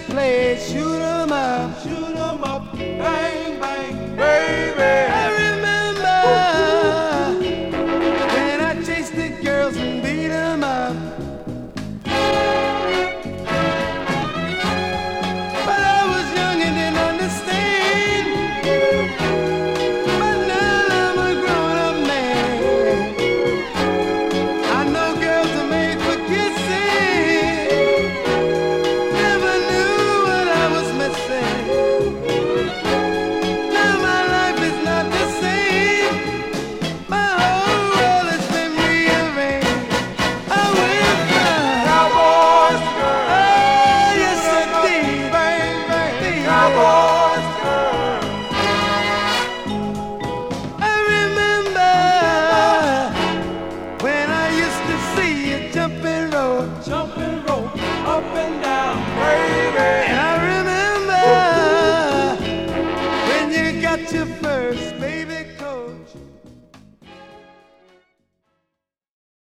play shoot 'em up, bang, bang, baby. I remember when I chased the girls and beat 'em up. But I was young and didn't understand. But now I'm a grown-up man. I know girls are made for kissing. Never knew what I was missing. Now my life is not the same. My whole world has been rearranged. I went from Cowboys girl. Oh, yes it did. Bang, bang, Cowboys girl. I remember when I used to see you jumping rope, up and down, baby. And I remember when you got your first baby.